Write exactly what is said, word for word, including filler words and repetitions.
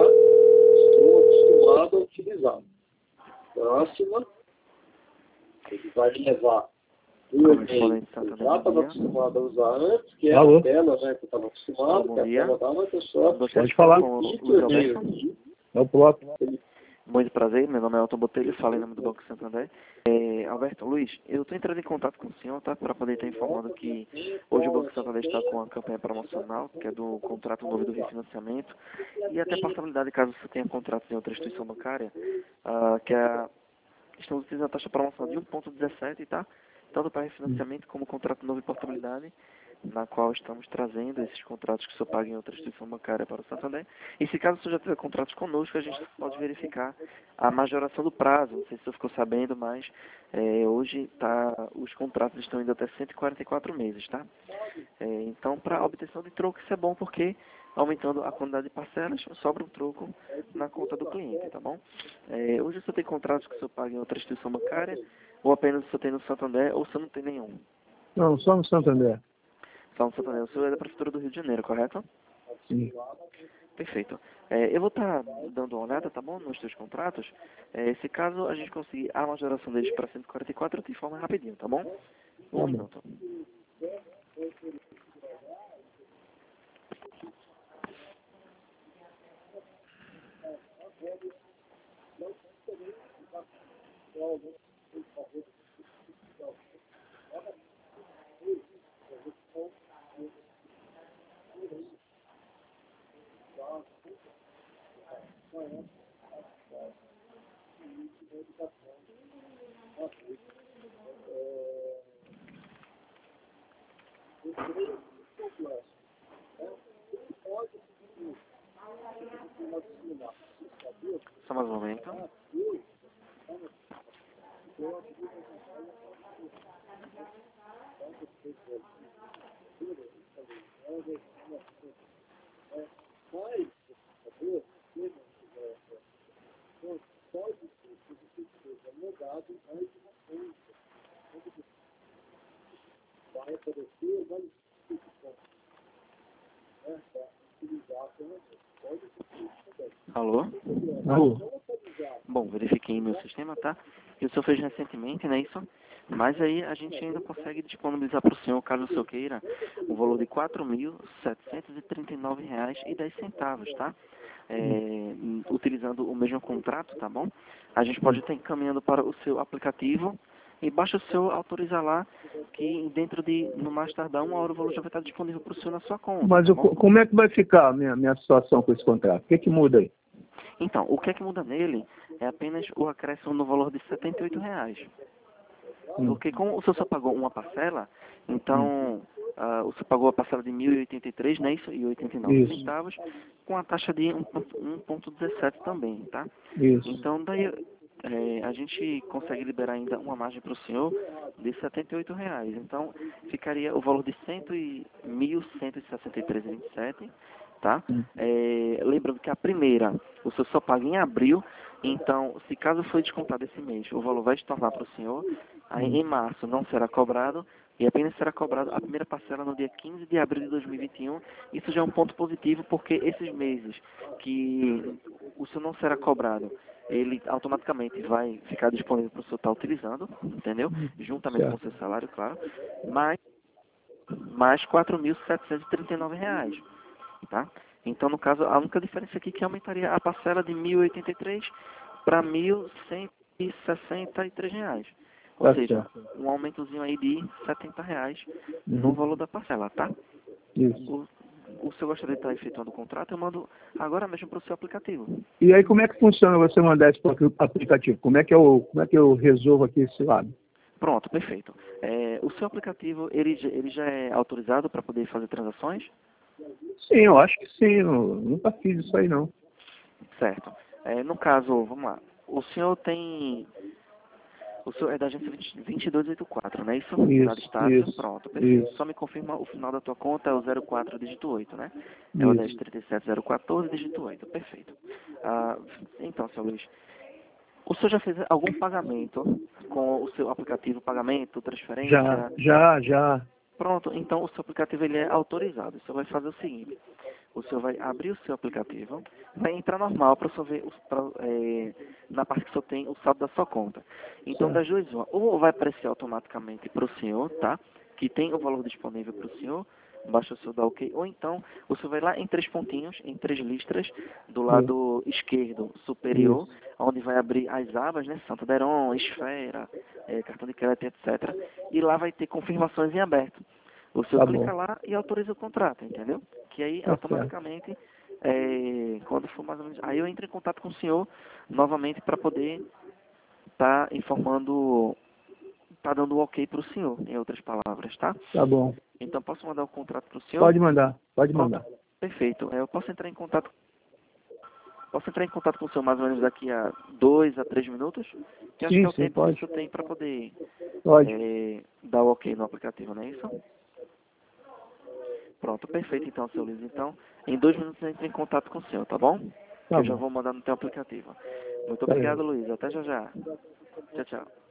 já estou acostumado a utilizar. Próxima, ele vai me levar o e-mail que eu já estava acostumado a usar antes, que é Alô? a tela, né, que eu estava acostumado, Bom que é a dia. tela da Microsoft. Pode falar. Com o Luiz Alberto. É o próprio. Muito prazer, meu nome é Elton Botelho, falo em nome do Banco Santander. É, Alberto, Luiz, eu estou entrando em contato com o senhor, tá, para poder estar informando que hoje o Banco Santander está com uma campanha promocional, que é do contrato novo do refinanciamento, e até possibilidade, caso você tenha contratos em outra instituição bancária, ah, que é a, estamos utilizando a taxa promocional de um vírgula dezessete, tá? Tanto para refinanciamento como contrato novo e portabilidade, na qual estamos trazendo esses contratos que o senhor paga em outra instituição bancária para o Santander. E se caso o senhor já tiver contratos conosco, a gente pode verificar a majoração do prazo. Não sei se o senhor ficou sabendo, mas é, hoje tá, os contratos estão indo até cento e quarenta e quatro meses, tá? É, então, para a obtenção de troco, isso é bom porque, aumentando a quantidade de parcelas, sobra um troco na conta do cliente, tá bom? É, hoje o senhor tem contratos que o senhor paga em outra instituição bancária, ou apenas o senhor tem no Santander, ou o senhor não tem nenhum? Não, só no Santander. Só no Santander. O senhor é da Prefeitura do Rio de Janeiro, correto? Sim. Perfeito. É, eu vou estar dando uma olhada, tá bom, nos seus contratos. É, se caso a gente conseguir a majoração deles para cento e quarenta e quatro, eu te informo rapidinho, tá bom? Um Tá bom. minuto. Só mais um momento. Alô? Alô? Bom, verifiquei em meu sistema, tá? E o senhor fez recentemente, não é isso? Mas aí a gente ainda consegue disponibilizar para o senhor, caso o senhor queira, o valor de quatro mil setecentos e trinta e nove reais e dez centavos, tá? É, utilizando o mesmo contrato, tá bom? A gente pode estar encaminhando para o seu aplicativo e basta o senhor autorizar lá que dentro de, no mais tardar, uma hora o valor já vai estar disponível para o senhor na sua conta. Mas tá eu, bom? como é que vai ficar a minha, minha situação com esse contrato? O que que muda aí? Então, o que é que muda nele é apenas o acréscimo no valor de setenta e oito reais. Hum. Porque como o senhor só pagou uma parcela, então ah, o senhor pagou a parcela de mil e oitenta e três, né, isso, e oitenta e nove Isso. centavos, com a taxa de um vírgula dezessete também, tá? Isso. Então daí eh, a gente consegue liberar ainda uma margem para o senhor de setenta e oito reais. Então ficaria o valor de mil cento e sessenta e três vírgula vinte e sete, tá? Hum. É, lembrando que a primeira o senhor só paga em abril, então se caso for descontado esse mês, o valor vai se tornar para o senhor. Aí em março não será cobrado e apenas será cobrado a primeira parcela no dia quinze de abril de dois mil e vinte e um. Isso já é um ponto positivo porque esses meses que o senhor não será cobrado, ele automaticamente vai ficar disponível para o senhor estar utilizando, entendeu? Juntamente com o Certo. seu salário, claro, mais, mais quatro mil setecentos e trinta e nove reais, tá? Então, no caso, a única diferença aqui é que aumentaria a parcela de mil e oitenta e três para mil cento e sessenta e três reais. Ou Tá seja, certo. um aumentozinho aí de setenta reais Uhum. no valor da parcela, tá? Isso. O, o senhor gostaria de estar efetuando o contrato, eu mando agora mesmo para o seu aplicativo. E aí como é que funciona você mandar esse pro aplicativo? Como é que eu, como é que eu resolvo aqui esse lado? Pronto, perfeito. É, o seu aplicativo, ele, já- ele já é autorizado para poder fazer transações? Sim, eu acho que sim. Eu nunca fiz isso aí não. Certo. É, no caso, vamos lá. O senhor tem... O senhor é da agência vinte e dois oitenta e quatro, não é isso? Cidade Isso, Estácio. isso, Pronto, perfeito. isso. Só me confirma o final da tua conta é o zero quatro dígito oito, né? É o dez trinta e sete zero quatorze dígito oito. Perfeito. Ah, então, senhor Luiz, o senhor já fez algum pagamento com o seu aplicativo, pagamento, transferência? Já, já, já. Pronto, então o seu aplicativo ele é autorizado. Você vai fazer o seguinte: o senhor vai abrir o seu aplicativo, vai entrar normal para o senhor ver os, pra, é, na parte que o senhor tem o saldo da sua conta. Então, Certo. das duas, uma, ou vai aparecer automaticamente para o senhor, tá? Que tem o valor disponível para o senhor, basta o senhor dar OK, ou então o senhor vai lá em três pontinhos, em três listras, do lado esquerdo superior, Isso. onde vai abrir as abas, né? Santo Deron, Esfera, é, cartão de crédito, etcétera. E lá vai ter confirmações em aberto. O senhor Tá clica bom. lá e autoriza o contrato, entendeu? Que aí Tá certo. automaticamente, é, quando for mais ou menos, aí eu entro em contato com o senhor novamente para poder estar tá informando, tá dando o OK para o senhor, em outras palavras, tá? Tá bom. Então posso mandar o contrato para o senhor? Pode mandar. Pode Pronto. mandar. Perfeito. É, eu posso entrar em contato, posso entrar em contato com o senhor mais ou menos daqui a dois a três minutos? Que acho que Sim, é o sim, tempo que o pode. senhor tem para poder Pode. é, dar o OK no aplicativo, não é isso? Pronto, perfeito então, seu Luiz. Então, em dois minutos eu entro em contato com o senhor, tá bom? Que Tá eu já bom. vou mandar no teu aplicativo. Muito Tá obrigado, bem. Luiz. Até já já. Tchau, tchau.